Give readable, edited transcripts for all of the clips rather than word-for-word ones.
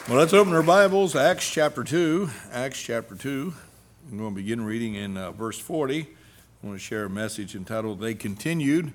Well, let's open our Bibles, Acts chapter 2. Acts chapter 2. I'm going to begin reading in verse 40. I want to share a message entitled, They Continued,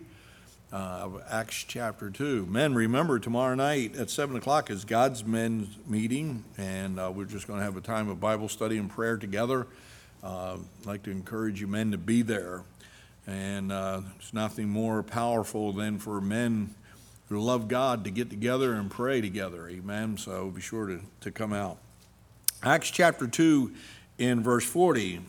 of Acts chapter 2. Men, remember, tomorrow night at 7 o'clock is God's men's meeting, and we're just going to have a time of Bible study and prayer together. I'd like to encourage you men to be there. And there's nothing more powerful than for men who love God to get together and pray together. Amen. So be sure to come out. Acts chapter 2 in verse 40.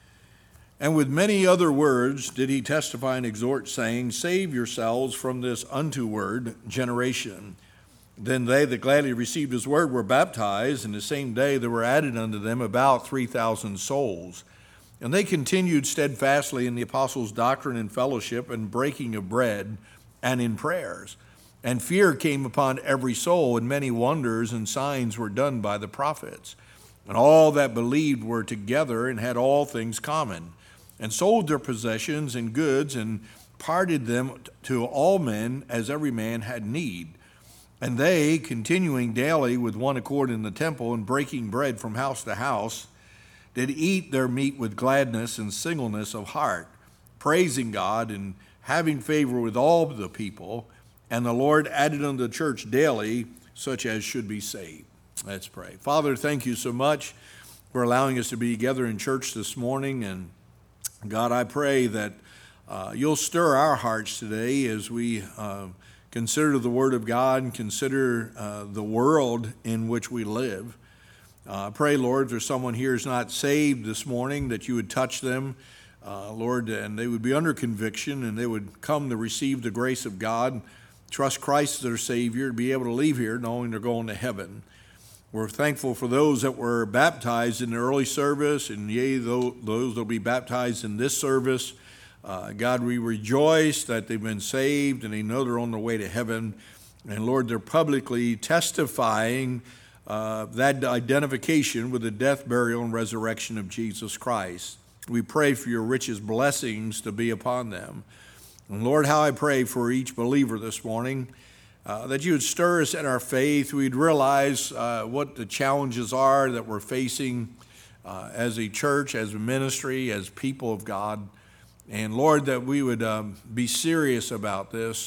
And with many other words did he testify and exhort, saying, Save yourselves from this untoward generation. Then they that gladly received his word were baptized, and the same day there were added unto them about 3,000 souls. And they continued steadfastly in the apostles' doctrine and fellowship and breaking of bread and in prayers. And fear came upon every soul, and many wonders and signs were done by the prophets. And all that believed were together and had all things common, and sold their possessions and goods, and parted them to all men as every man had need. And they, continuing daily with one accord in the temple, and breaking bread from house to house, did eat their meat with gladness and singleness of heart, praising God and having favor with all the people. And the Lord added unto the church daily such as should be saved. Let's pray. Father, thank you so much for allowing us to be together in church this morning. And God, I pray that you'll stir our hearts today as we consider the Word of God and consider the world in which we live. I pray, Lord, if there's someone here who's not saved this morning, that you would touch them, Lord, and they would be under conviction and they would come to receive the grace of God, trust Christ as their Savior, to be able to leave here knowing they're going to heaven. We're thankful for those that were baptized in the early service, and yea, those that will be baptized in this service. God, we rejoice that they've been saved and they know they're on their way to heaven. And Lord, they're publicly testifying that identification with the death, burial, and resurrection of Jesus Christ. We pray for your richest blessings to be upon them. And Lord, how I pray for each believer this morning, that you would stir us in our faith. We'd realize what the challenges are that we're facing as a church, as a ministry, as people of God. And Lord, that we would be serious about this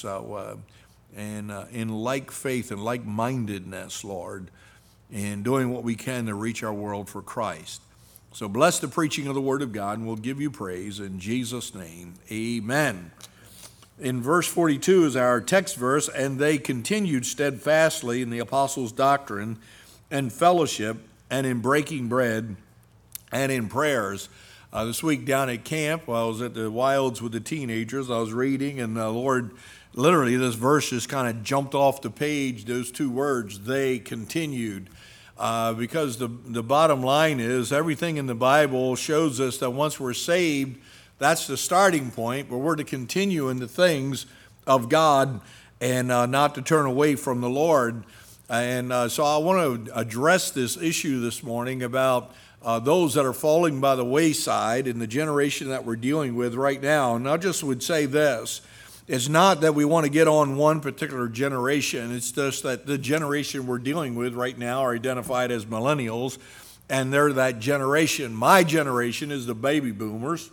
and in like faith and like-mindedness, Lord, in doing what we can to reach our world for Christ. So bless the preaching of the Word of God, and we'll give you praise in Jesus' name. Amen. In verse 42 is our text verse, and they continued steadfastly in the apostles' doctrine and fellowship and in breaking bread and in prayers. This week down at camp, while I was at the Wilds with the teenagers, I was reading, and the Lord, literally this verse just kind of jumped off the page, those two words, they continued. Because the bottom line is everything in the Bible shows us that once we're saved, that's the starting point, but we're to continue in the things of God and not to turn away from the Lord. And so I want to address this issue this morning about those that are falling by the wayside in the generation that we're dealing with right now. And I just would say this. It's not that we want to get on one particular generation. It's just that the generation we're dealing with right now are identified as millennials, and they're that generation. My generation is the baby boomers.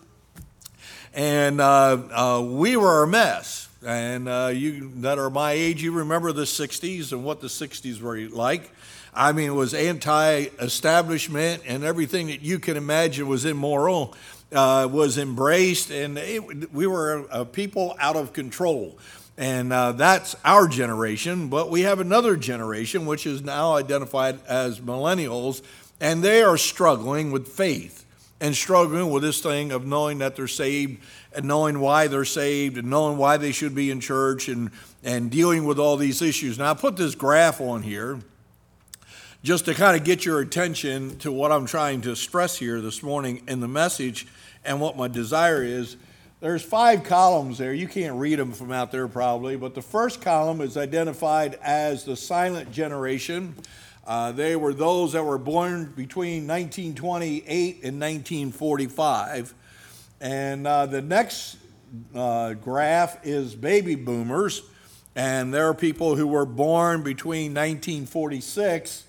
And we were a mess. And you that are my age, you remember the 60s and what the 60s were like. I mean, it was anti-establishment, and everything that you can imagine was immoral was embraced. And we were a people out of control. And that's our generation. But we have another generation, which is now identified as millennials, and they are struggling with faith. And struggling with this thing of knowing that they're saved and knowing why they're saved and knowing why they should be in church and dealing with all these issues. Now, I put this graph on here just to kind of get your attention to what I'm trying to stress here this morning in the message and what my desire is. There's 5 columns there. You can't read them from out there probably, but the first column is identified as the silent generation. They were those that were born between 1928 and 1945. And the next graph is baby boomers. And there are people who were born between 1946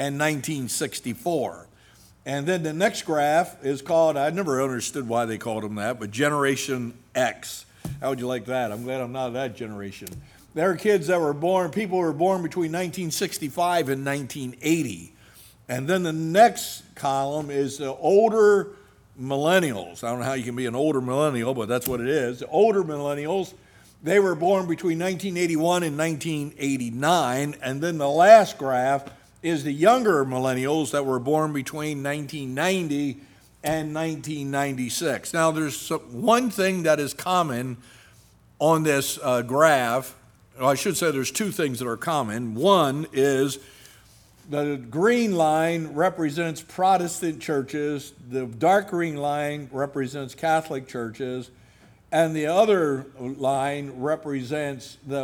and 1964. And then the next graph is called, I never understood why they called them that, but Generation X. How would you like that? I'm glad I'm not of that generation. There are kids that were born, people who were born between 1965 and 1980. And then the next column is the older millennials. I don't know how you can be an older millennial, but that's what it is. The older millennials, they were born between 1981 and 1989. And then the last graph is the younger millennials that were born between 1990 and 1996. Now, there's one thing that is common on this graph. Well, I should say there's two things that are common. One is the green line represents Protestant churches, the dark green line represents Catholic churches, and the other line represents the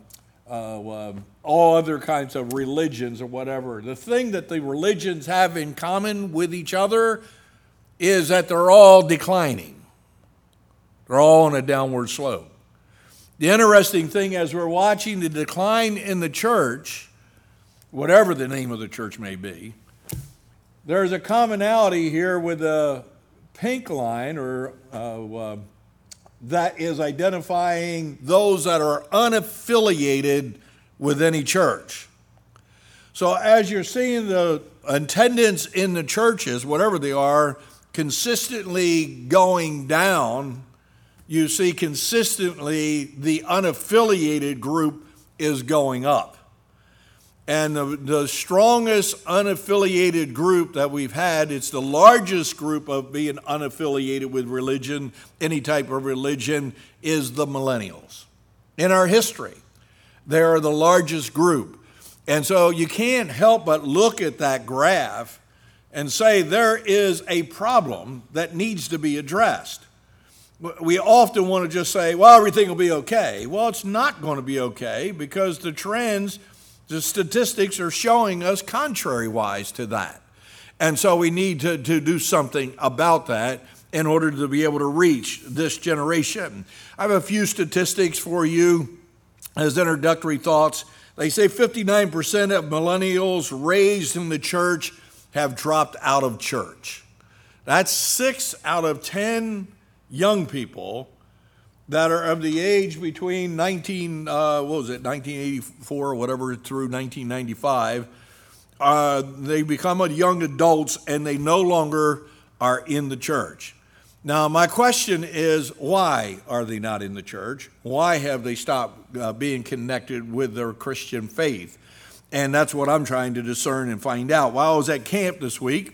all other kinds of religions or whatever. The thing that the religions have in common with each other is that they're all declining. They're all on a downward slope. The interesting thing as we're watching the decline in the church, whatever the name of the church may be, there's a commonality here with the pink line or that is identifying those that are unaffiliated with any church. So as you're seeing the attendance in the churches, whatever they are, consistently going down, you see consistently the unaffiliated group is going up. And the strongest unaffiliated group that we've had, it's the largest group of being unaffiliated with religion, any type of religion, is the millennials. In our history, they are the largest group. And so you can't help but look at that graph and say there is a problem that needs to be addressed. We often want to just say, well, everything will be okay. Well, it's not going to be okay because the trends, the statistics are showing us contrary-wise to that. And so we need to do something about that in order to be able to reach this generation. I have a few statistics for you as introductory thoughts. They say 59% of millennials raised in the church have dropped out of church. That's 6 out of 10 young people that are of the age between 1984 or whatever through 1995, they become young adults and they no longer are in the church. Now, my question is, why are they not in the church? Why have they stopped being connected with their Christian faith? And that's what I'm trying to discern and find out. While I was at camp this week,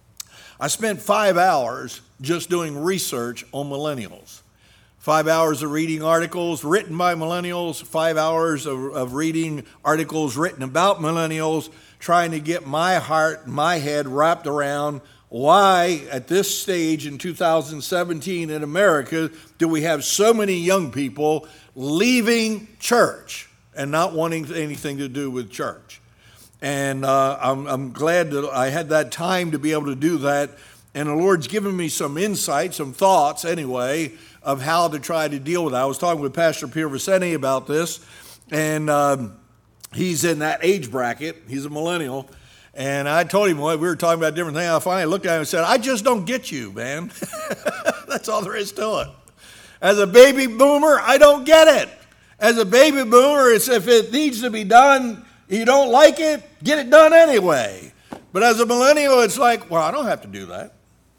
I spent 5 hours just doing research on millennials. 5 hours of reading articles written by millennials, 5 hours of reading articles written about millennials, trying to get my heart, my head wrapped around why at this stage in 2017 in America do we have so many young people leaving church and not wanting anything to do with church. And I'm glad that I had that time to be able to do that. And the Lord's given me some insight, some thoughts anyway, of how to try to deal with that. I was talking with Pastor Pierre Vicente about this, and he's in that age bracket. He's a millennial. And I told him, we were talking about different things. I finally looked at him and said, I just don't get you, man. That's all there is to it. As a baby boomer, I don't get it. As a baby boomer, it's if it needs to be done, you don't like it, get it done anyway. But as a millennial, it's like, well, I don't have to do that.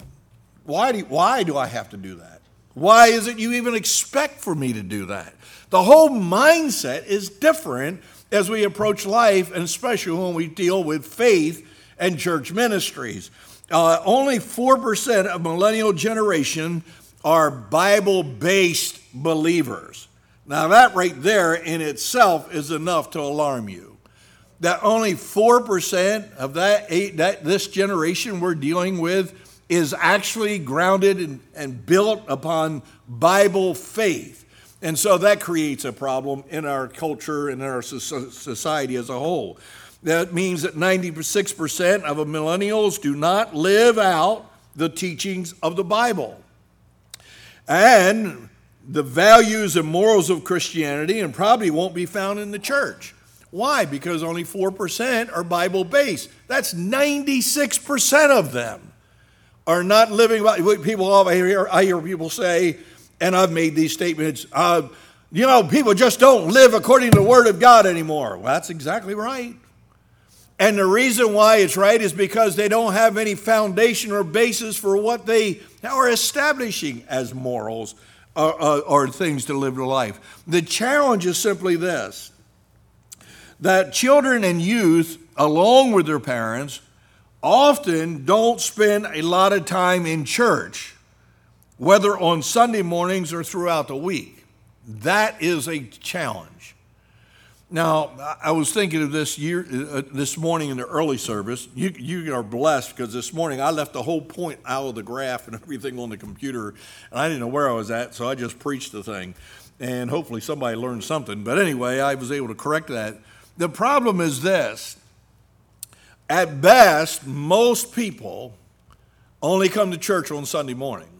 Why do I have to do that? Why is it you even expect for me to do that? The whole mindset is different as we approach life, and especially when we deal with faith and church ministries. Only 4% of millennial generation are Bible-based believers. Now that right there in itself is enough to alarm you. That only 4% of this generation we're dealing with is actually grounded and built upon Bible faith. And so that creates a problem in our culture and in our society as a whole. That means that 96% of millennials do not live out the teachings of the Bible. And the values and morals of Christianity and probably won't be found in the church. Why? Because only 4% are Bible-based. That's 96% of them are not living by people. I hear people say, and I've made these statements, people just don't live according to the Word of God anymore. Well, that's exactly right. And the reason why it's right is because they don't have any foundation or basis for what they are establishing as morals or things to live their life. The challenge is simply this, that children and youth, along with their parents, often don't spend a lot of time in church, whether on Sunday mornings or throughout the week. That is a challenge. Now, I was thinking of this morning in the early service. You are blessed because this morning I left the whole point out of the graph and everything on the computer, and I didn't know where I was at, so I just preached the thing. And hopefully somebody learned something. But anyway, I was able to correct that. The problem is this. At best, most people only come to church on Sunday morning.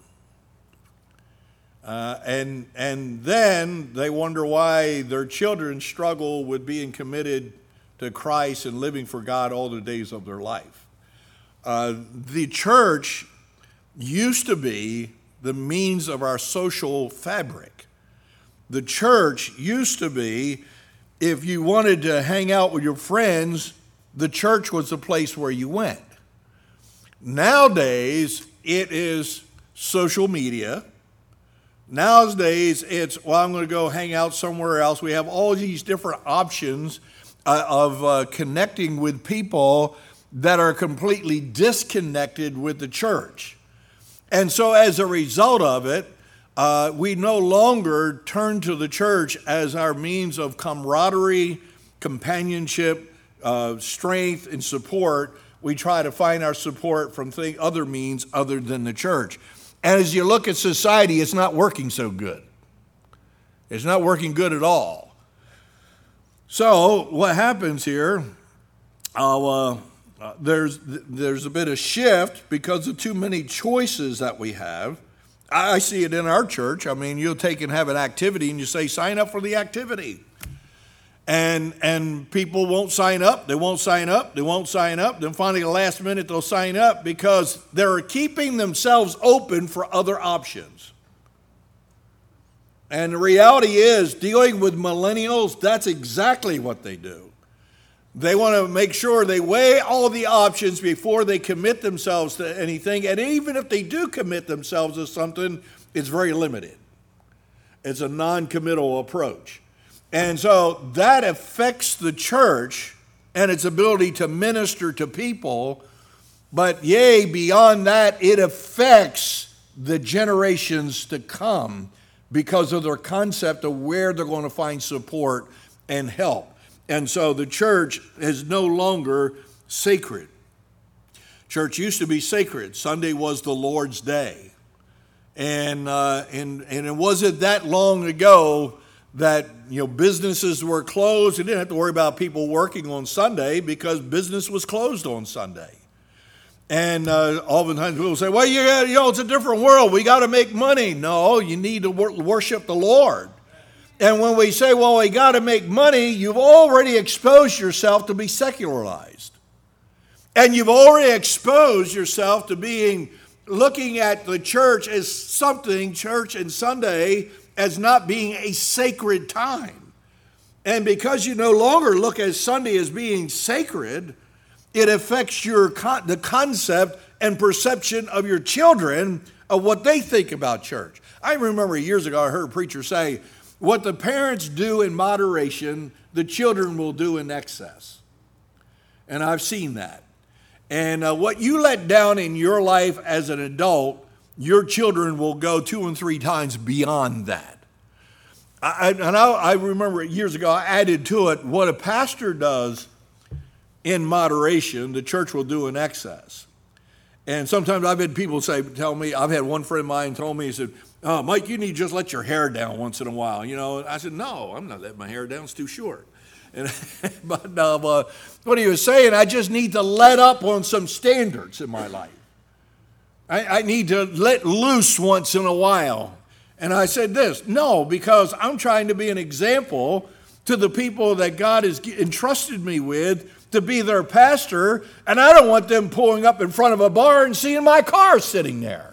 And then they wonder why their children struggle with being committed to Christ and living for God all the days of their life. The church used to be the means of our social fabric. The church used to be, if you wanted to hang out with your friends, the church was the place where you went. Nowadays, it is social media. Nowadays, it's, I'm going to go hang out somewhere else. We have all these different options of connecting with people that are completely disconnected with the church. And so as a result of it, we no longer turn to the church as our means of camaraderie, companionship, strength, and support. We try to find our support from other means other than the church. And as you look at society, it's not working so good. It's not working good at all. So what happens here, there's a bit of shift because of too many choices that we have. I see it in our church. I mean, you'll take and have an activity and you say, sign up for the activity. And people won't sign up. They won't sign up. They won't sign up. Then finally, the last minute, they'll sign up because they're keeping themselves open for other options. And the reality is, dealing with millennials, that's exactly what they do. They want to make sure they weigh all the options before they commit themselves to anything. And even if they do commit themselves to something, it's very limited. It's a non-committal approach. And so that affects the church and its ability to minister to people. But yea, beyond that, it affects the generations to come because of their concept of where they're going to find support and help. And so the church is no longer sacred. Church used to be sacred. Sunday was the Lord's day. And it wasn't that long ago that businesses were closed. You didn't have to worry about people working on Sunday because business was closed on Sunday. And oftentimes people say, well, it's a different world. We got to make money. No, you need to worship the Lord. And when we say, well, we got to make money, you've already exposed yourself to be secularized. And you've already exposed yourself to looking at the church as something, church and Sunday, as not being a sacred time. And because you no longer look at Sunday as being sacred, it affects the concept and perception of your children of what they think about church. I remember years ago I heard a preacher say, what the parents do in moderation, the children will do in excess. And I've seen that. And what you let down in your life as an adult, your children will go 2 and 3 times beyond that. I remember years ago I added to it, what a pastor does in moderation, the church will do in excess. And sometimes I've had people tell me, I've had one friend of mine told me, he said, oh, Mike, you need to just let your hair down once in a while. I said, no, I'm not letting my hair down. It's too short. But what he was saying, I just need to let up on some standards in my life. I need to let loose once in a while. And I said this, no, because I'm trying to be an example to the people that God has entrusted me with to be their pastor, and I don't want them pulling up in front of a bar and seeing my car sitting there.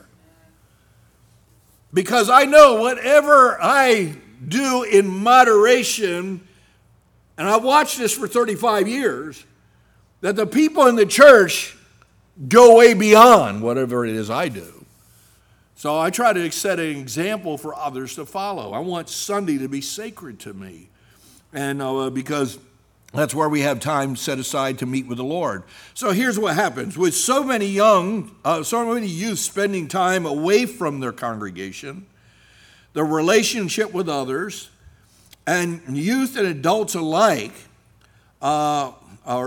Because I know whatever I do in moderation, and I've watched this for 35 years, that the people in the church go way beyond whatever it is I do. So I try to set an example for others to follow. I want Sunday to be sacred to me. And because that's where we have time set aside to meet with the Lord. So here's what happens. With so many youth spending time away from their congregation, their relationship with others, and youth and adults alike are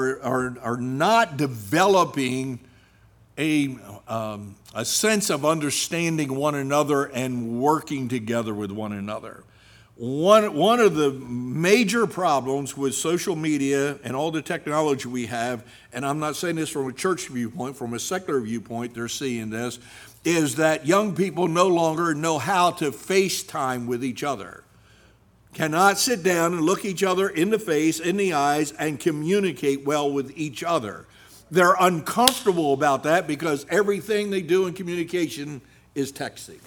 not developing a sense of understanding one another and working together with one another. One of the major problems with social media and all the technology we have, and I'm not saying this from a church viewpoint, from a secular viewpoint, they're seeing this, is that young people no longer know how to FaceTime with each other. Cannot sit down and look each other in the face, in the eyes, and communicate well with each other. They're uncomfortable about that because everything they do in communication is texting.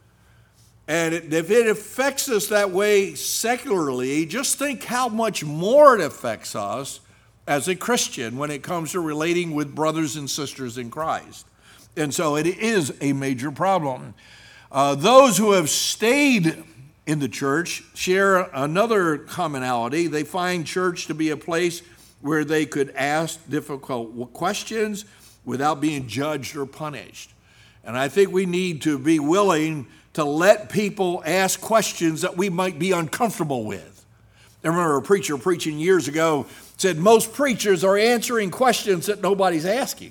And if it affects us that way secularly, just think how much more it affects us as a Christian when it comes to relating with brothers and sisters in Christ. And so it is a major problem. Those who have stayed in the church share another commonality. They find church to be a place where they could ask difficult questions without being judged or punished. And I think we need to be willing to let people ask questions that we might be uncomfortable with. I remember a preacher preaching years ago said most preachers are answering questions that nobody's asking.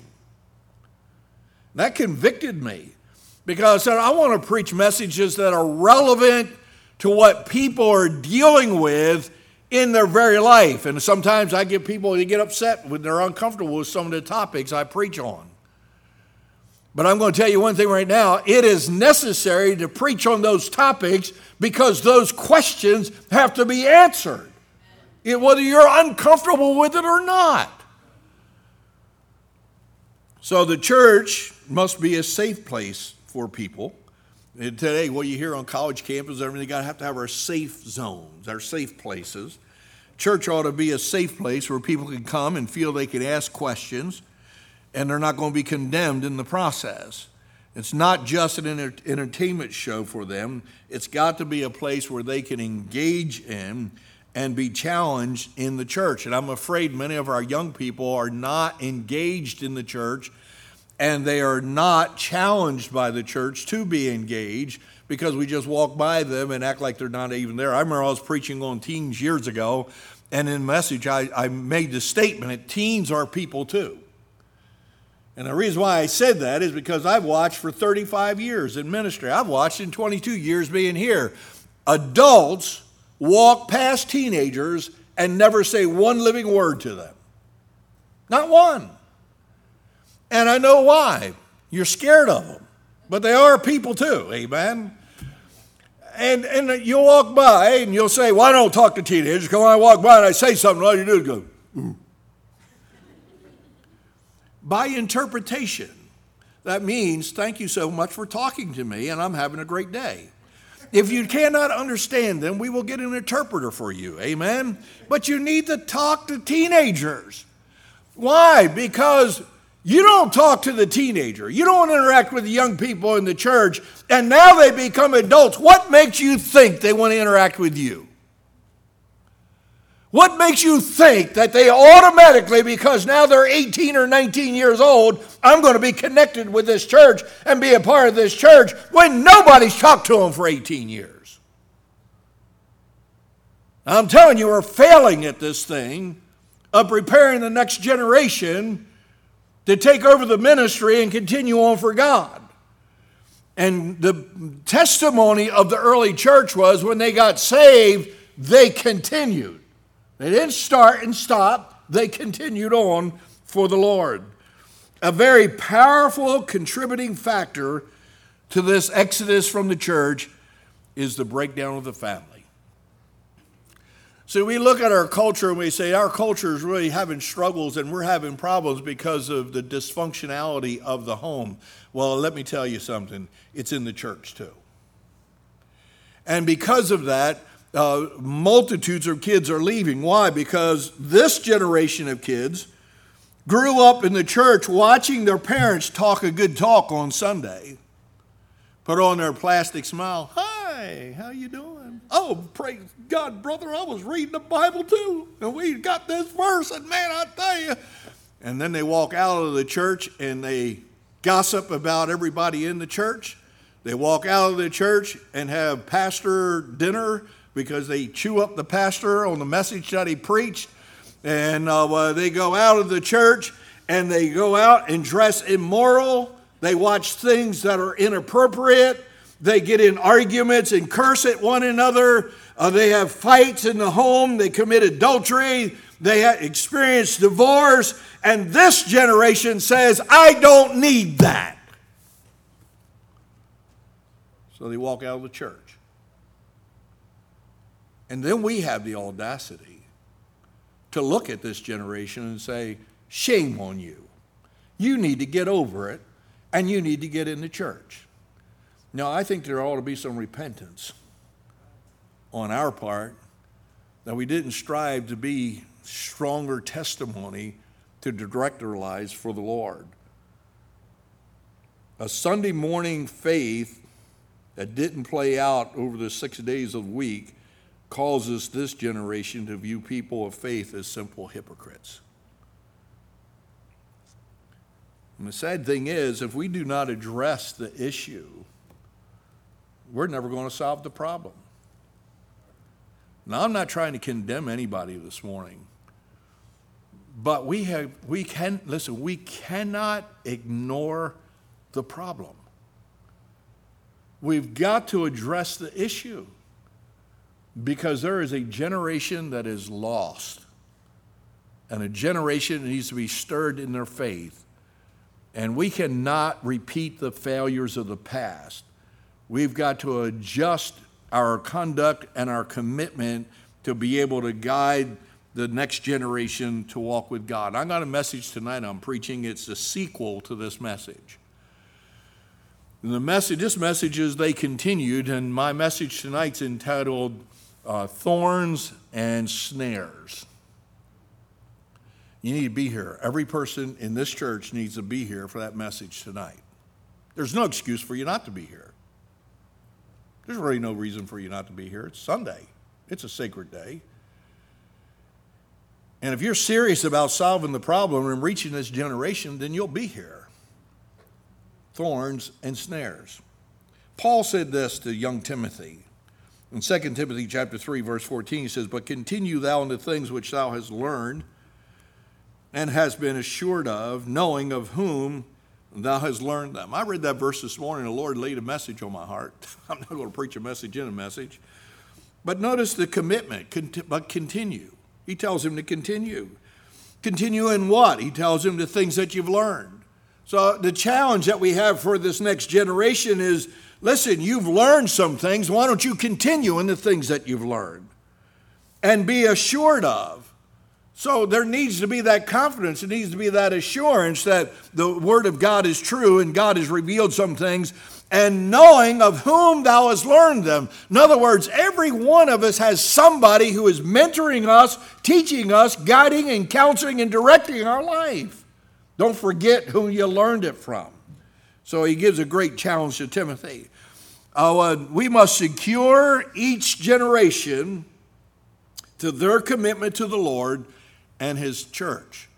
That convicted me because I said I want to preach messages that are relevant to what people are dealing with in their very life. And sometimes I get people to get upset when they're uncomfortable with some of the topics I preach on. But I'm going to tell you one thing right now. It is necessary to preach on those topics because those questions have to be answered, whether you're uncomfortable with it or not. So the church must be a safe place for people. And today, what you hear on college campuses, everything, have to have our safe zones, our safe places. Church ought to be a safe place where people can come and feel they can ask questions, and they're not going to be condemned in the process. It's not just an entertainment show for them. It's got to be a place where they can engage in and be challenged in the church. And I'm afraid many of our young people are not engaged in the church, and they are not challenged by the church to be engaged because we just walk by them and act like they're not even there. I remember I was preaching on teens years ago, and in the message I made the statement that teens are people too. And the reason why I said that is because I've watched for 35 years in ministry. I've watched in 22 years being here. Adults walk past teenagers and never say one living word to them. Not one. And I know why. You're scared of them. But they are people too, amen? And you'll walk by and you'll say, well, I don't talk to teenagers. Because when I walk by and I say something, all you do is go, ooh. By interpretation, that means, thank you so much for talking to me, and I'm having a great day. If you cannot understand them, we will get an interpreter for you, amen? But you need to talk to teenagers. Why? Because you don't talk to the teenager. You don't interact with the young people in the church, and now they become adults. What makes you think they want to interact with you? What makes you think that they automatically, because now they're 18 or 19 years old, I'm going to be connected with this church and be a part of this church when nobody's talked to them for 18 years? I'm telling you, we're failing at this thing of preparing the next generation to take over the ministry and continue on for God. And the testimony of the early church was when they got saved, they continued. They didn't start and stop. They continued on for the Lord. A very powerful contributing factor to this exodus from the church is the breakdown of the family. So we look at our culture and we say our culture is really having struggles and we're having problems because of the dysfunctionality of the home. Well, let me tell you something. It's in the church too. And because of that, multitudes of kids are leaving. Why? Because this generation of kids grew up in the church watching their parents talk a good talk on Sunday, put on their plastic smile. Hi, how you doing? Oh, praise God, brother, I was reading the Bible too, and we got this verse, and man, I tell you. And then they walk out of the church and they gossip about everybody in the church. They walk out of the church and have pastor dinner because they chew up the pastor on the message that he preached. And they go out of the church and they go out and dress immoral. They watch things that are inappropriate. They get in arguments and curse at one another. They have fights in the home. They commit adultery. They experience divorce. And this generation says, I don't need that. So they walk out of the church. And then we have the audacity to look at this generation and say, shame on you. You need to get over it, and you need to get in the church. Now, I think there ought to be some repentance on our part that we didn't strive to be stronger testimony to direct our lives for the Lord. A Sunday morning faith that didn't play out over the 6 days of the week causes this generation to view people of faith as simple hypocrites. And the sad thing is, if we do not address the issue, we're never going to solve the problem. Now, I'm not trying to condemn anybody this morning, but we cannot ignore the problem. We've got to address the issue because there is a generation that is lost and a generation that needs to be stirred in their faith. And we cannot repeat the failures of the past. We've got to adjust our conduct and our commitment to be able to guide the next generation to walk with God. I got a message tonight I'm preaching. It's a sequel to this message. This message is They Continued, and my message tonight's entitled Thorns and Snares. You need to be here. Every person in this church needs to be here for that message tonight. There's no excuse for you not to be here. There's really no reason for you not to be here. It's Sunday. It's a sacred day. And if you're serious about solving the problem and reaching this generation, then you'll be here. Thorns and snares. Paul said this to young Timothy. In 2 Timothy chapter 3, verse 14, he says, but continue thou in the things which thou hast learned and hast been assured of, knowing of whom thou hast learned them. I read that verse this morning. The Lord laid a message on my heart. I'm not going to preach a message in a message. But notice the commitment, but continue. He tells him to continue. Continue in what? He tells him the things that you've learned. So the challenge that we have for this next generation is, listen, you've learned some things. Why don't you continue in the things that you've learned and be assured of? So there needs to be that confidence. There needs to be that assurance that the Word of God is true and God has revealed some things, and knowing of whom thou hast learned them. In other words, every one of us has somebody who is mentoring us, teaching us, guiding and counseling and directing our life. Don't forget who you learned it from. So he gives a great challenge to Timothy. We must secure each generation to their commitment to the Lord and his church.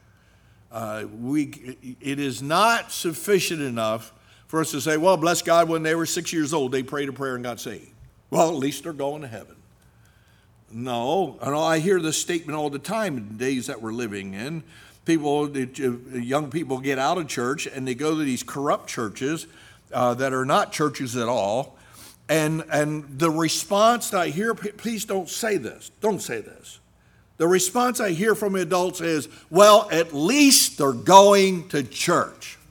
It is not sufficient enough for us to say, well, bless God, when they were 6 years old, they prayed a prayer and got saved. Well, at least they're going to heaven. No, I hear this statement all the time in the days that we're living in. Young people get out of church and they go to these corrupt churches that are not churches at all. And the response that I hear, please don't say this. Don't say this. The response I hear from adults is, well, at least they're going to church.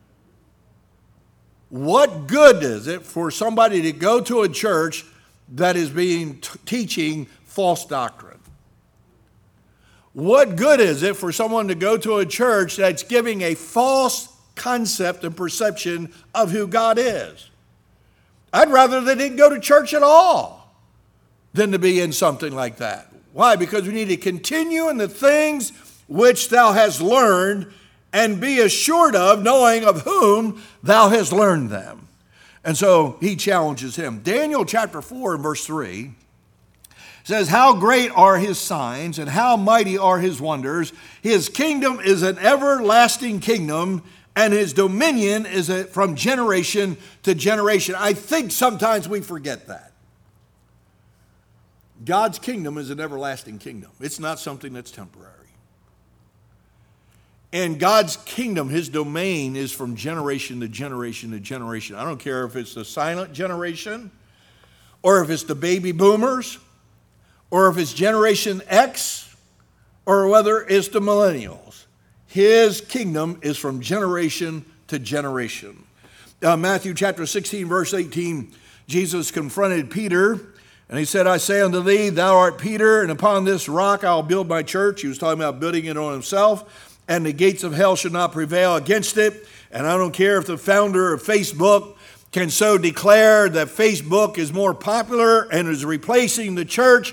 What good is it for somebody to go to a church that is teaching false doctrine? What good is it for someone to go to a church that's giving a false concept and perception of who God is? I'd rather they didn't go to church at all than to be in something like that. Why? Because we need to continue in the things which thou hast learned and be assured of, knowing of whom thou hast learned them. And so he challenges him. Daniel chapter 4 and verse 3 says, how great are his signs and how mighty are his wonders. His kingdom is an everlasting kingdom, and his dominion is from generation to generation. I think sometimes we forget that. God's kingdom is an everlasting kingdom. It's not something that's temporary. And God's kingdom, his domain, is from generation to generation to generation. I don't care if it's the silent generation, or if it's the baby boomers, or if it's Generation X, or whether it's the millennials. His kingdom is from generation to generation. Matthew chapter 16, verse 18, Jesus confronted Peter, and he said, I say unto thee, thou art Peter, and upon this rock I'll build my church. He was talking about building it on himself, and the gates of hell should not prevail against it. And I don't care if the founder of Facebook can so declare that Facebook is more popular and is replacing the church.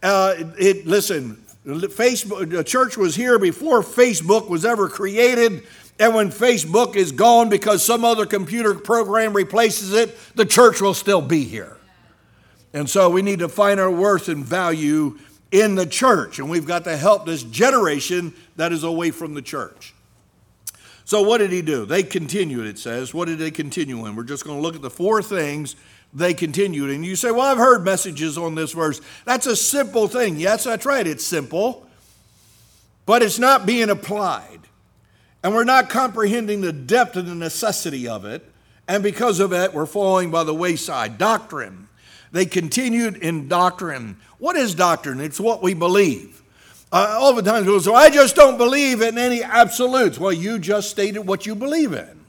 Listen, Facebook, the church was here before Facebook was ever created. And when Facebook is gone because some other computer program replaces it, the church will still be here. And so we need to find our worth and value in the church. And we've got to help this generation that is away from the church. So what did he do? They continued, it says. What did they continue in? We're just going to look at the four things they continued. And you say, well, I've heard messages on this verse. That's a simple thing. Yes, that's right. It's simple. But it's not being applied. And we're not comprehending the depth and the necessity of it. And because of it, we're falling by the wayside. Doctrine. They continued in doctrine. What is doctrine? It's what we believe. All the time people say, I just don't believe in any absolutes. Well, you just stated what you believe in.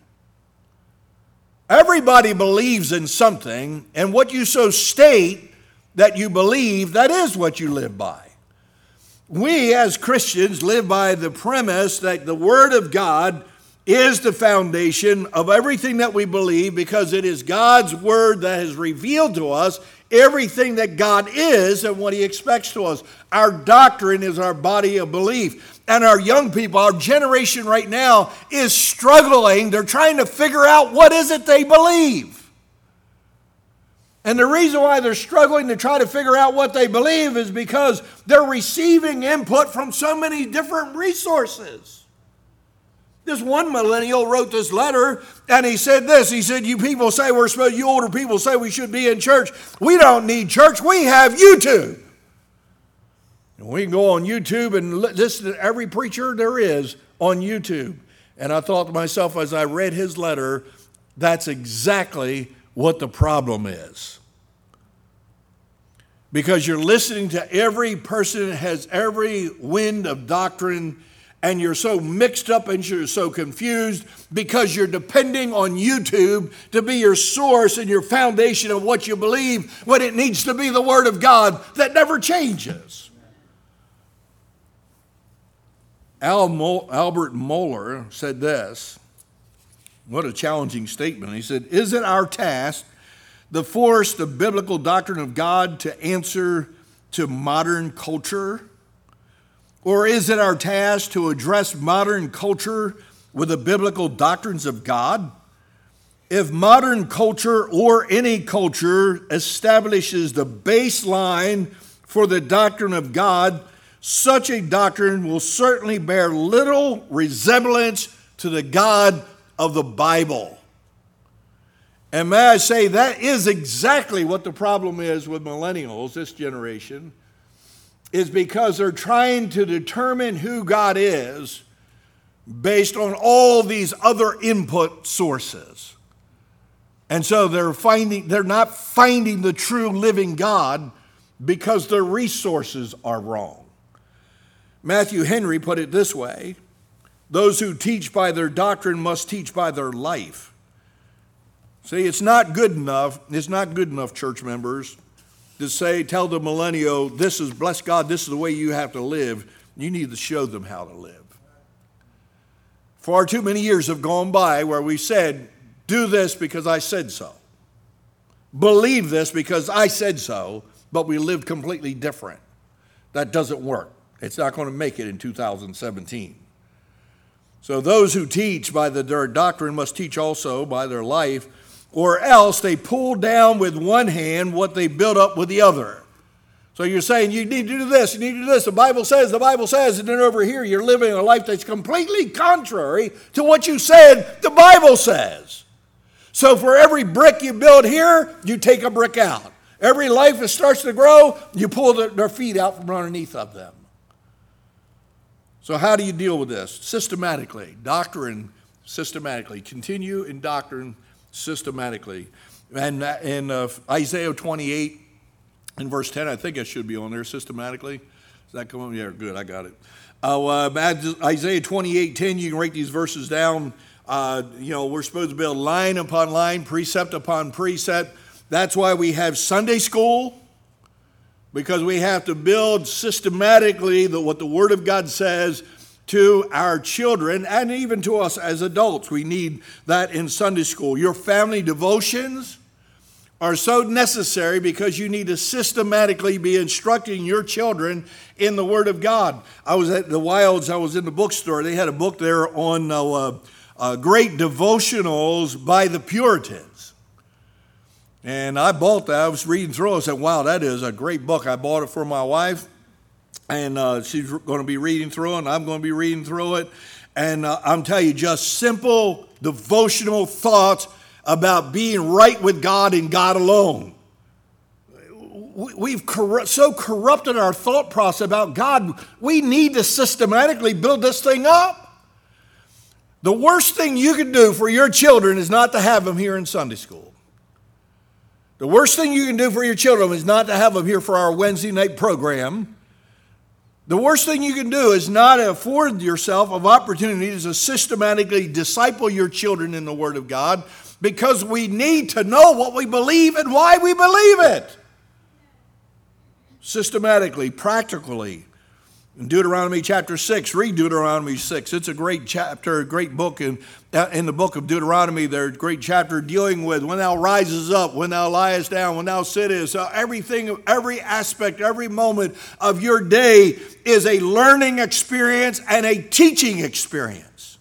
Everybody believes in something, and what you so state that you believe, that is what you live by. We as Christians live by the premise that the Word of God is the foundation of everything that we believe, because it is God's Word that has revealed to us everything that God is and what He expects to us. Our doctrine is our body of belief. And our young people, our generation right now is struggling. They're trying to figure out what is it they believe. And the reason why they're struggling to try to figure out what they believe is because they're receiving input from so many different resources. This one millennial wrote this letter, and he said this. He said, you people say we're supposed, you older people say we should be in church. We don't need church. We have YouTube. And we can go on YouTube and listen to every preacher there is on YouTube. And I thought to myself as I read his letter, that's exactly what the problem is. Because you're listening to every person that has every wind of doctrine, and you're so mixed up and you're so confused because you're depending on YouTube to be your source and your foundation of what you believe, when it needs to be the Word of God that never changes. Albert Mohler said this. What a challenging statement. He said, is it our task to force the biblical doctrine of God to answer to modern culture? Or is it our task to address modern culture with the biblical doctrines of God? If modern culture or any culture establishes the baseline for the doctrine of God, such a doctrine will certainly bear little resemblance to the God of the Bible. And may I say, that is exactly what the problem is with millennials, this generation, is because they're trying to determine who God is based on all these other input sources. And so they're not finding the true living God because their resources are wrong. Matthew Henry put it this way: those who teach by their doctrine must teach by their life. See, it's not good enough, church members, to tell the millennial, this is, bless God, this is the way you have to live. You need to show them how to live. Far too many years have gone by where we said, do this because I said so. Believe this because I said so, but we lived completely different. That doesn't work. It's not going to make it in 2017. So those who teach by their doctrine must teach also by their life, or else they pull down with one hand what they build up with the other. So you're saying you need to do this, you need to do this. The Bible says, and then over here you're living a life that's completely contrary to what you said the Bible says. So for every brick you build here, you take a brick out. Every life that starts to grow, you pull their feet out from underneath of them. So how do you deal with this? Systematically. Doctrine, systematically. Continue in doctrine, systematically. And in Isaiah 28, in verse 10, I think it should be on there, systematically. Does that come on? Yeah, good, I got it. Isaiah 28:10, you can write these verses down. We're supposed to build line upon line, precept upon precept. That's why we have Sunday school, because we have to build systematically what the Word of God says to our children and even to us as adults. We need that in Sunday school. Your family devotions are so necessary because you need to systematically be instructing your children in the Word of God. I was at the Wilds, I was in the bookstore. They had a book there on great devotionals by the Puritans. And I bought that. I was reading through it. I said, wow, that is a great book. I bought it for my wife. And she's going to be reading through it, and I'm going to be reading through it. And I'm telling you, just simple devotional thoughts about being right with God and God alone. We've so corrupted our thought process about God. We need to systematically build this thing up. The worst thing you can do for your children is not to have them here in Sunday school. The worst thing you can do for your children is not to have them here for our Wednesday night program. The worst thing you can do is not afford yourself of opportunities to systematically disciple your children in the Word of God, because we need to know what we believe and why we believe it. Systematically, practically. In Deuteronomy chapter 6, read Deuteronomy 6. It's a great chapter, a great book. In the book of Deuteronomy, there's a great chapter dealing with when thou risest up, when thou liest down, when thou sittest. Everything, every aspect, every moment of your day is a learning experience and a teaching experience.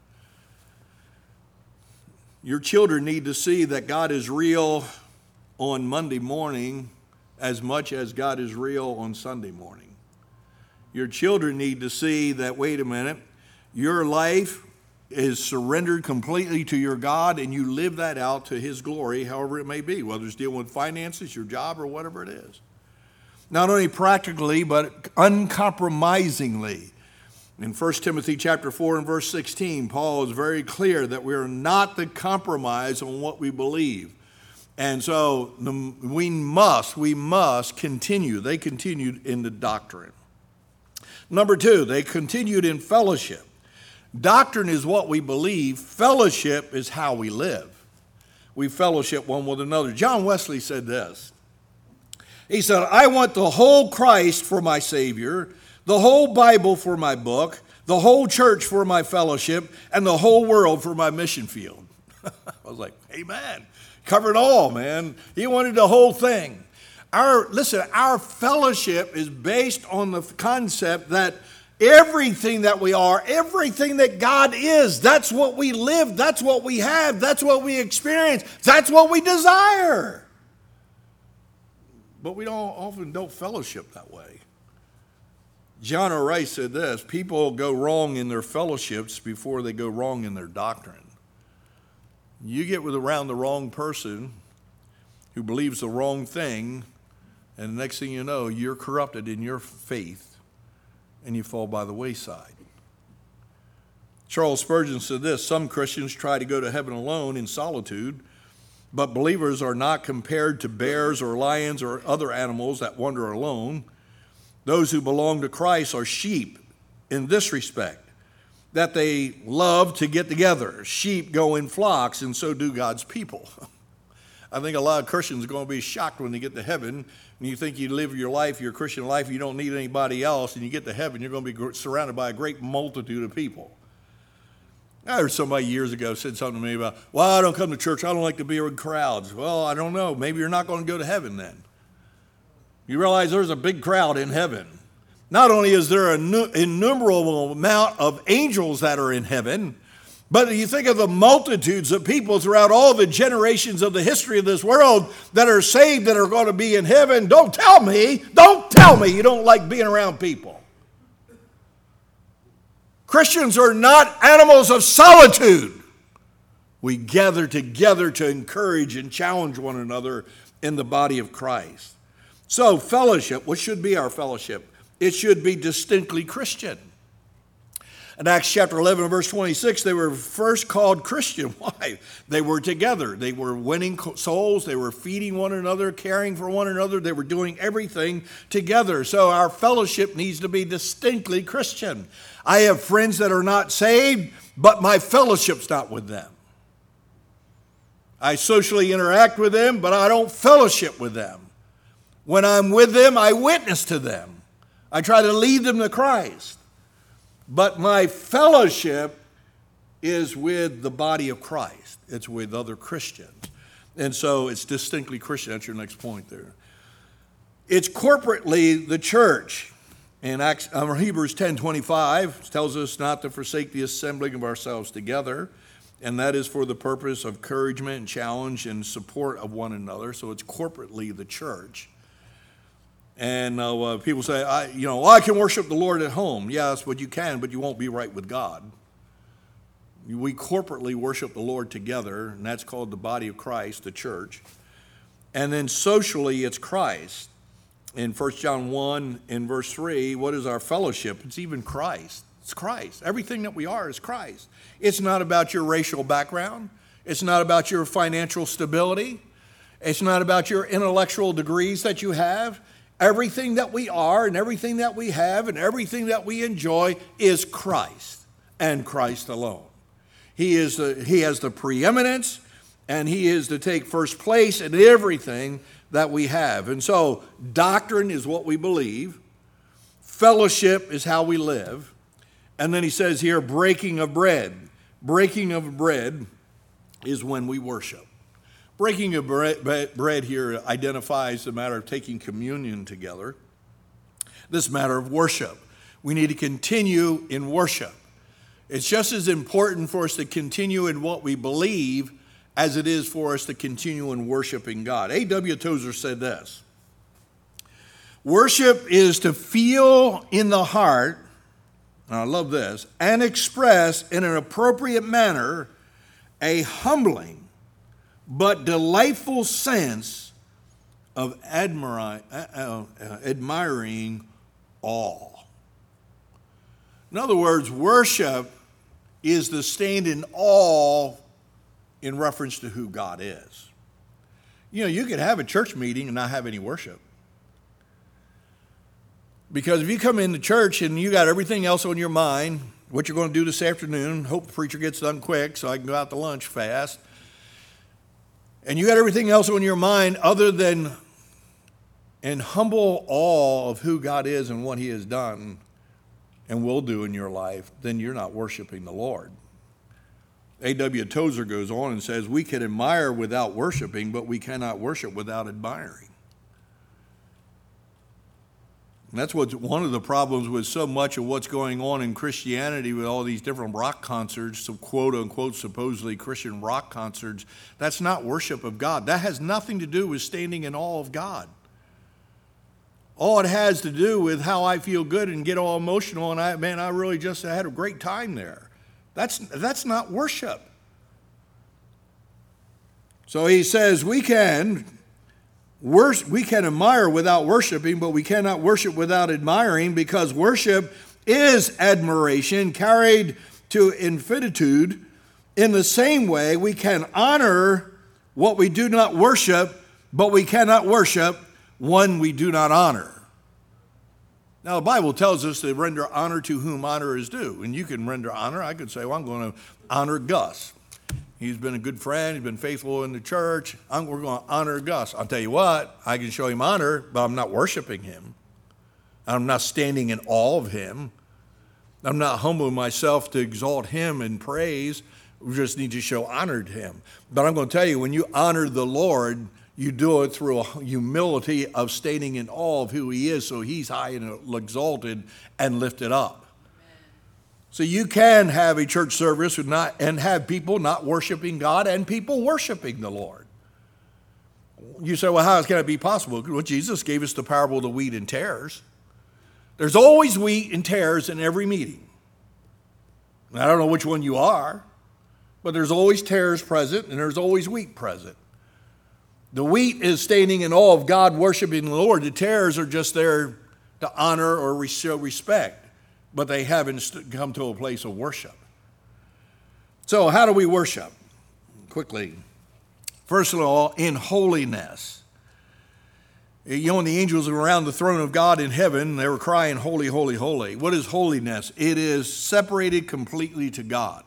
Your children need to see that God is real on Monday morning as much as God is real on Sunday morning. Your children need to see that, wait a minute, your life is surrendered completely to your God, and you live that out to His glory, however it may be, whether it's dealing with finances, your job, or whatever it is. Not only practically, but uncompromisingly. In 1 Timothy chapter 4 and verse 16, Paul is very clear that we are not to compromise on what we believe. And so we must continue. They continued in the doctrine. Number 2, they continued in fellowship. Doctrine is what we believe. Fellowship is how we live. We fellowship one with another. John Wesley said this. He said, I want the whole Christ for my Savior, the whole Bible for my book, the whole church for my fellowship, and the whole world for my mission field. I was like, amen. Covered all, man. He wanted the whole thing. Our fellowship is based on the concept that everything that we are, everything that God is, that's what we live, that's what we have, that's what we experience, that's what we desire. But we often don't fellowship that way. John O. Rice said this, people go wrong in their fellowships before they go wrong in their doctrine. You get around the wrong person who believes the wrong thing, and the next thing you know, you're corrupted in your faith, and you fall by the wayside. Charles Spurgeon said this, some Christians try to go to heaven alone in solitude, but believers are not compared to bears or lions or other animals that wander alone. Those who belong to Christ are sheep in this respect, that they love to get together. Sheep go in flocks, and so do God's people. I think a lot of Christians are going to be shocked when they get to heaven, and you think you live your life, your Christian life, you don't need anybody else, and you get to heaven, you're going to be surrounded by a great multitude of people. I heard somebody years ago said something to me about, well, I don't come to church, I don't like to be in crowds. Well, I don't know, maybe you're not going to go to heaven then. You realize there's a big crowd in heaven. Not only is there an innumerable amount of angels that are in heaven, but you think of the multitudes of people throughout all the generations of the history of this world that are saved, that are going to be in heaven. Don't tell me you don't like being around people. Christians are not animals of solitude. We gather together to encourage and challenge one another in the body of Christ. So fellowship, what should be our fellowship? It should be distinctly Christian. In Acts chapter 11, verse 26, they were first called Christian. Why? They were together. They were winning souls. They were feeding one another, caring for one another. They were doing everything together. So our fellowship needs to be distinctly Christian. I have friends that are not saved, but my fellowship's not with them. I socially interact with them, but I don't fellowship with them. When I'm with them, I witness to them. I try to lead them to Christ. But my fellowship is with the body of Christ. It's with other Christians. And so it's distinctly Christian. That's your next point there. It's corporately the church. In Hebrews 10:25 tells us not to forsake the assembling of ourselves together. And that is for the purpose of encouragement and challenge and support of one another. So it's corporately the church. And people say, I can worship the Lord at home. Yes, but you can, but you won't be right with God. We corporately worship the Lord together, and that's called the body of Christ, the church. And then socially, it's Christ. In 1 John 1, in verse 3, what is our fellowship? It's even Christ. It's Christ. Everything that we are is Christ. It's not about your racial background. It's not about your financial stability. It's not about your intellectual degrees that you have. Everything that we are and everything that we have and everything that we enjoy is Christ and Christ alone. He has the preeminence, and he is to take first place in everything that we have. And so doctrine is what we believe. Fellowship is how we live. And then he says here, breaking of bread. Breaking of bread is when we worship. Breaking of bread here identifies the matter of taking communion together. This matter of worship. We need to continue in worship. It's just as important for us to continue in what we believe as it is for us to continue in worshiping God. A.W. Tozer said this: worship is to feel in the heart, and I love this, and express in an appropriate manner a humbling but delightful sense of admiring awe. In other words, worship is to stand in awe in reference to who God is. You could have a church meeting and not have any worship. Because if you come into church and you got everything else on your mind, what you're going to do this afternoon, hope the preacher gets done quick so I can go out to lunch fast, and you got everything else on your mind other than in humble awe of who God is and what he has done and will do in your life, then you're not worshiping the Lord. A.W. Tozer goes on and says, we can admire without worshiping, but we cannot worship without admiring. And that's what's one of the problems with so much of what's going on in Christianity with all these different rock concerts, some quote-unquote supposedly Christian rock concerts. That's not worship of God. That has nothing to do with standing in awe of God. All it has to do with how I feel good and get all emotional and I really just had a great time there. That's not worship. So he says we can admire without worshiping, but we cannot worship without admiring, because worship is admiration carried to infinitude. In the same way, we can honor what we do not worship, but we cannot worship one we do not honor. Now, the Bible tells us to render honor to whom honor is due. And you can render honor. I could say, well, I'm going to honor Gus. He's been a good friend. He's been faithful in the church. We're going to honor Gus. I'll tell you what, I can show him honor, but I'm not worshiping him. I'm not standing in awe of him. I'm not humbling myself to exalt him in praise. We just need to show honor to him. But I'm going to tell you, when you honor the Lord, you do it through a humility of standing in awe of who he is, so he's high and exalted and lifted up. So you can have a church service and have people not worshiping God and people worshiping the Lord. You say, well, how can it be possible? Well, Jesus gave us the parable of the wheat and tares. There's always wheat and tares in every meeting. I don't know which one you are, but there's always tares present and there's always wheat present. The wheat is standing in awe of God, worshiping the Lord. The tares are just there to honor or show respect, but they haven't come to a place of worship. So how do we worship? Quickly. First of all, in holiness. You know, when the angels were around the throne of God in heaven, they were crying, holy, holy, holy. What is holiness? It is separated completely to God.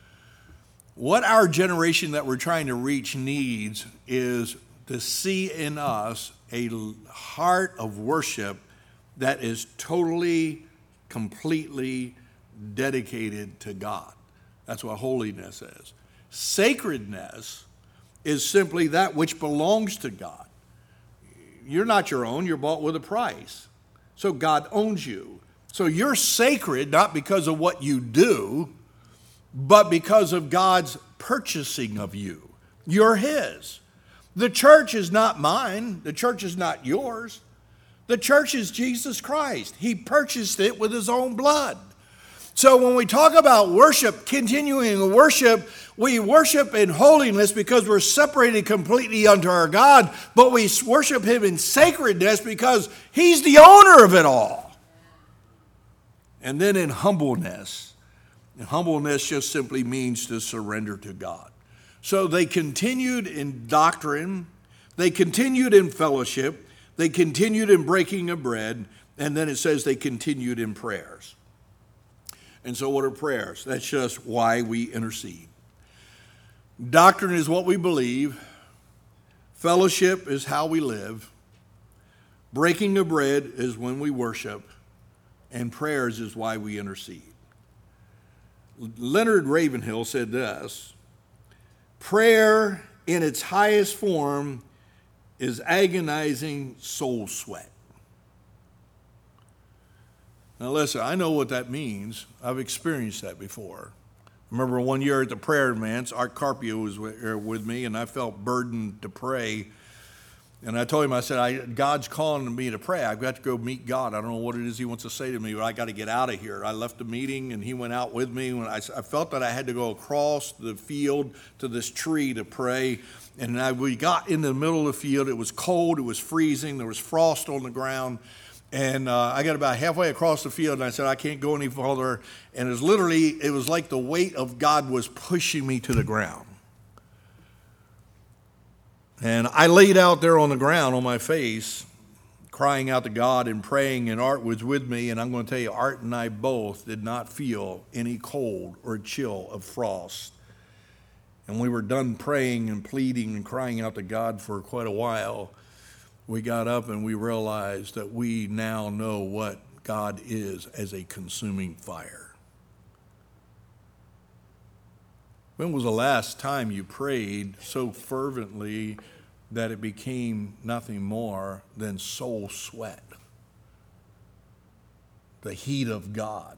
What our generation that we're trying to reach needs is to see in us a heart of worship that is totally, completely dedicated to God. That's what holiness is. Sacredness is simply that which belongs to God. You're not your own, you're bought with a price. So God owns you. So you're sacred not because of what you do, but because of God's purchasing of you. You're his. The church is not mine. The church is not yours. The church is Jesus Christ. He purchased it with his own blood. So when we talk about worship, continuing to worship, we worship in holiness because we're separated completely unto our God, but we worship him in sacredness because he's the owner of it all. And then in humbleness. And humbleness just simply means to surrender to God. So they continued in doctrine, they continued in fellowship, they continued in breaking of bread, and then it says they continued in prayers. And so what are prayers? That's just why we intercede. Doctrine is what we believe. Fellowship is how we live. Breaking of bread is when we worship. And prayers is why we intercede. Leonard Ravenhill said this: prayer in its highest form is agonizing soul sweat. Now listen, I know what that means. I've experienced that before. I remember one year at the prayer advance, Art Carpio was with me, and I felt burdened to pray. And I told him, I said, God's calling me to pray. I've got to go meet God. I don't know what it is he wants to say to me, but I got to get out of here. I left the meeting, and he went out with me. When I felt that I had to go across the field to this tree to pray. And we got in the middle of the field. It was cold. It was freezing. There was frost on the ground. And I got about halfway across the field, and I said, I can't go any farther. And it was like the weight of God was pushing me to the ground. And I laid out there on the ground on my face, crying out to God and praying, and Art was with me. And I'm going to tell you, Art and I both did not feel any cold or chill of frost. And we were done praying and pleading and crying out to God for quite a while. We got up and we realized that we now know what God is as a consuming fire. When was the last time you prayed so fervently that it became nothing more than soul sweat? The heat of God.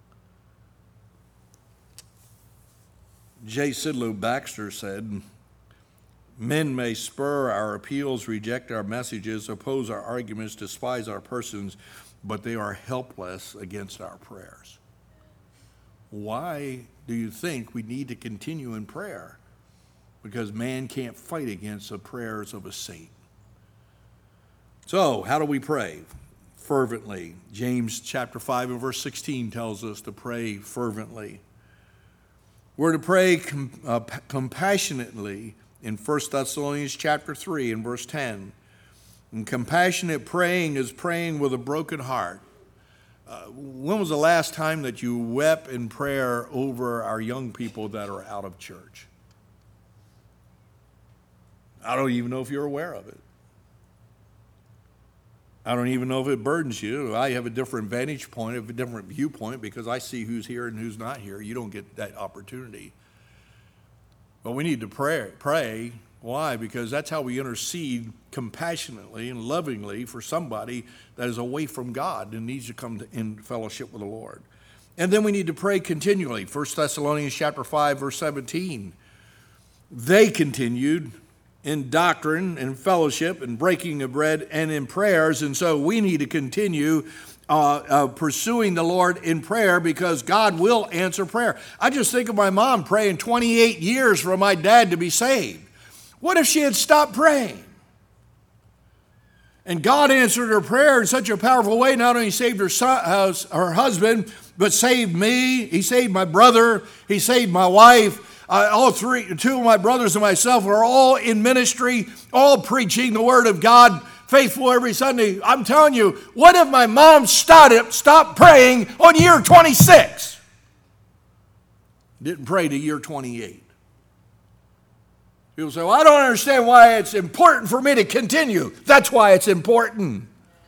J. Sidlow Baxter said, men may spur our appeals, reject our messages, oppose our arguments, despise our persons, but they are helpless against our prayers. Why do you think we need to continue in prayer? Because man can't fight against the prayers of a saint. So, how do we pray? Fervently. James chapter 5 and verse 16 tells us to pray fervently. We're to pray compassionately in 1 Thessalonians chapter 3 and verse 10. And compassionate praying is praying with a broken heart. When was the last time that you wept in prayer over our young people that are out of church? I don't even know if you're aware of it. I don't even know if it burdens you. I have a different vantage point, a different viewpoint, because I see who's here and who's not here. You don't get that opportunity. But we need to pray. Why? Because that's how we intercede compassionately and lovingly for somebody that is away from God and needs to come in fellowship with the Lord. And then we need to pray continually. 1 Thessalonians chapter 5, verse 17. They continued in doctrine and fellowship and breaking of bread and in prayers. And so we need to continue pursuing the Lord in prayer, because God will answer prayer. I just think of my mom praying 28 years for my dad to be saved. What if she had stopped praying? And God answered her prayer in such a powerful way. Not only saved her husband, but saved me. He saved my brother. He saved my wife. Two of my brothers and myself are all in ministry, all preaching the word of God, faithful every Sunday. I'm telling you, what if my mom stopped praying on year 26? Didn't pray to year 28. People say, well, I don't understand why it's important for me to continue. That's why it's important.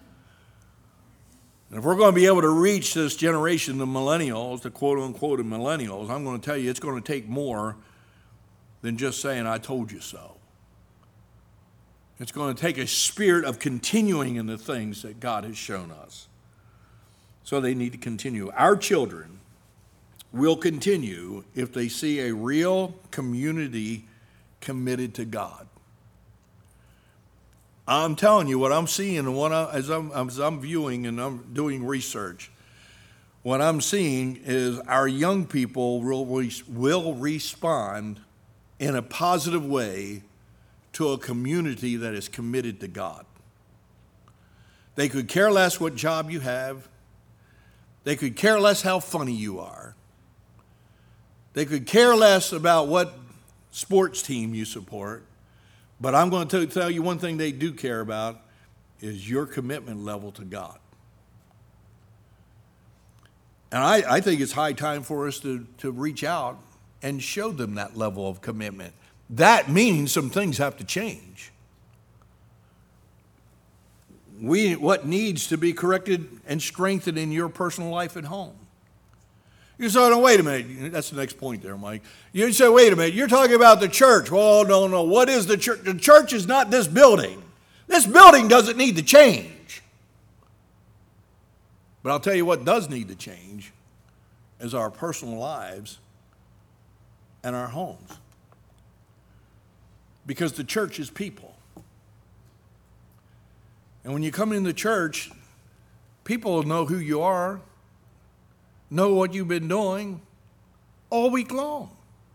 And if we're going to be able to reach this generation, the millennials, the quote-unquote millennials, I'm going to tell you it's going to take more than just saying, I told you so. It's going to take a spirit of continuing in the things that God has shown us. So they need to continue. Our children will continue if they see a real community committed to God. I'm telling you what I'm seeing, and as I'm viewing and I'm doing research, what I'm seeing is our young people will respond in a positive way to a community that is committed to God. They could care less what job you have. They could care less how funny you are. They could care less about what sports team you support. But I'm going to tell you one thing they do care about is your commitment level to God. And I think it's high time for us to reach out and show them that level of commitment. That means some things have to change. What needs to be corrected and strengthened in your personal life at home? You say, no, wait a minute. That's the next point there, Mike. You say, wait a minute. You're talking about the church. Well, no. What is the church? The church is not this building. This building doesn't need to change. But I'll tell you what does need to change is our personal lives and our homes. Because the church is people. And when you come in the church, people know who you are, know what you've been doing all week long.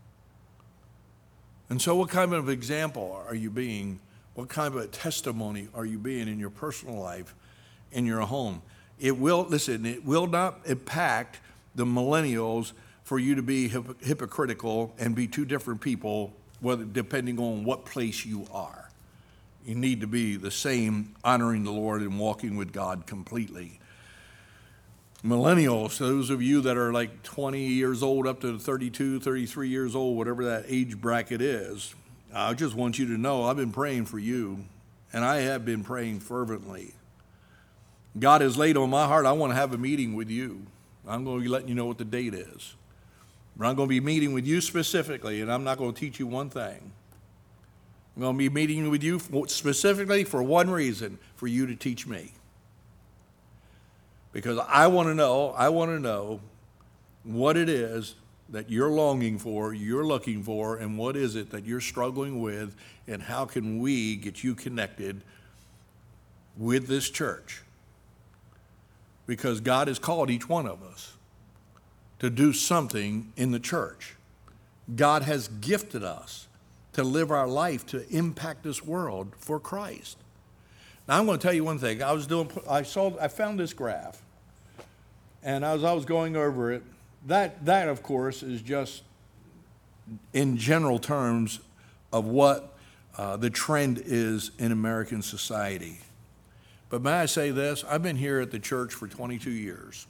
And so what kind of example are you being? What kind of a testimony are you being in your personal life, in your home? It will not impact the millennials for you to be hypocritical and be two different people, depending on what place you are. You need to be the same, honoring the Lord and walking with God completely. Millennials, those of you that are like 20 years old up to 32, 33 years old, whatever that age bracket is, I just want you to know I've been praying for you, and I have been praying fervently. God has laid on my heart, I want to have a meeting with you. I'm going to be letting you know what the date is. But I'm going to be meeting with you specifically, and I'm not going to teach you one thing. I'm going to be meeting with you specifically for one reason, for you to teach me. Because I want to know what it is that you're longing for, you're looking for, and what is it that you're struggling with, and how can we get you connected with this church? Because God has called each one of us to do something in the church. God has gifted us to live our life to impact this world for Christ. Now I'm going to tell you one thing. I found this graph, and as I was going over it, that of course is just in general terms of what the trend is in American society. But may I say this? I've been here at the church for 22 years.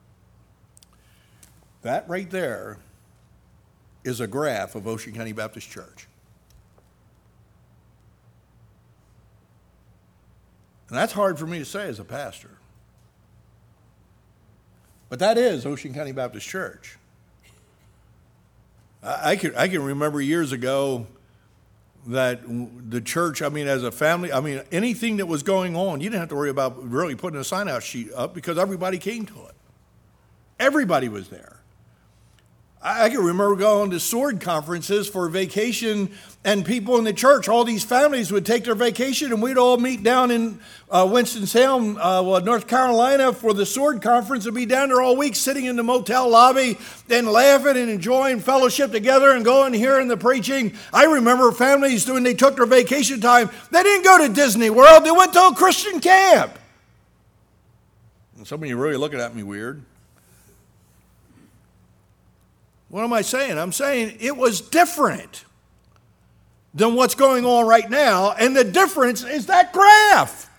That right there is a graph of Ocean County Baptist Church. And that's hard for me to say as a pastor. But that is Ocean County Baptist Church. I can remember years ago that the church, as a family, anything that was going on, you didn't have to worry about really putting a sign-out sheet up because everybody came to it. Everybody was there. I can remember going to sword conferences for vacation, and people in the church, all these families would take their vacation, and we'd all meet down in Winston-Salem, North Carolina, for the sword conference, and be down there all week sitting in the motel lobby and laughing and enjoying fellowship together and going hearing the preaching. I remember families, when they took their vacation time, they didn't go to Disney World, they went to a Christian camp. And some of you are really looking at me weird. What am I saying? I'm saying it was different than what's going on right now, and the difference is that graph.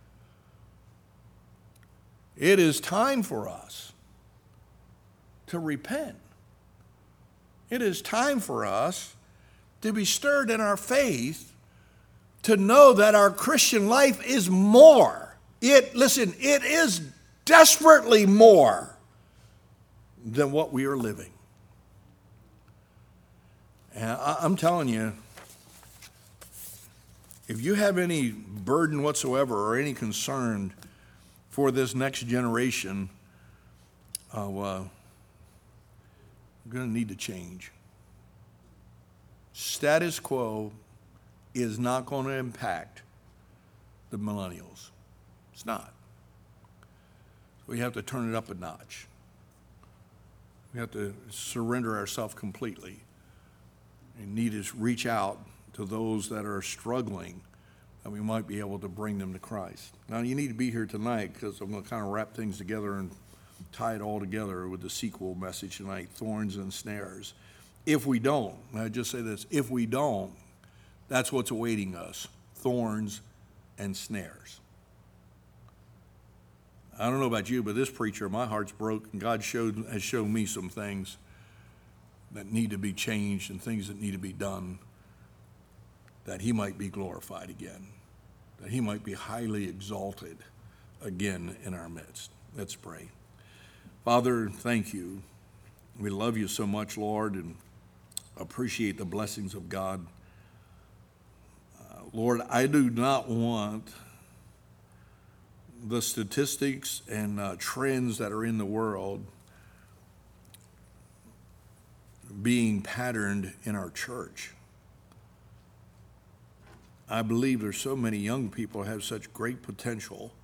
It is time for us to repent. It is time for us to be stirred in our faith, to know that our Christian life is more. It is desperately more than what we are living. And I'm telling you, if you have any burden whatsoever or any concern for this next generation, we're going to need to change. Status quo is not going to impact the millennials. It's not. We have to turn it up a notch. We have to surrender ourselves completely. And need to reach out to those that are struggling, and we might be able to bring them to Christ. Now, you need to be here tonight because I'm going to kind of wrap things together and tie it all together with the sequel message tonight, thorns and snares. If we don't, I just say this, if we don't, that's what's awaiting us, thorns and snares. I don't know about you, but this preacher, my heart's broke, and God has shown me some things that need to be changed and things that need to be done, that he might be glorified again, that he might be highly exalted again in our midst. Let's pray. Father, thank you. We love you so much, Lord, and appreciate the blessings of God. Lord, I do not want the statistics and trends that are in the world being patterned in our church. I believe there's so many young people who have such great potential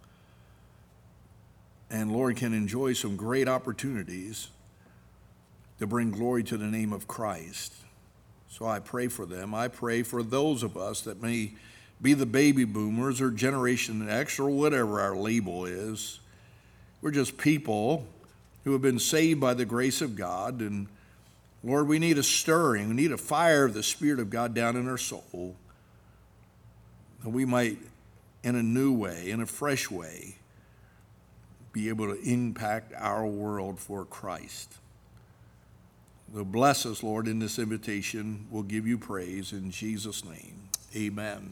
and, Lord, can enjoy some great opportunities to bring glory to the name of Christ. So I pray for them. I pray for those of us that may be the baby boomers or Generation X or whatever our label is. We're just people who have been saved by the grace of God, and Lord, we need a stirring. We need a fire of the Spirit of God down in our soul, that we might, in a new way, in a fresh way, be able to impact our world for Christ. So bless us, Lord, in this invitation. We'll give you praise in Jesus' name. Amen.